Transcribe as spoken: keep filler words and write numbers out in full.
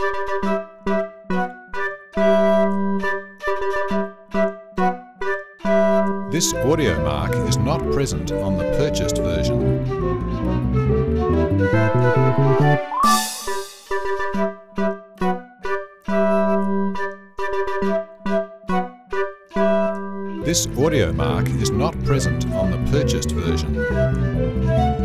This audio mark is not present on the purchased version. This audio mark is not present on the purchased version.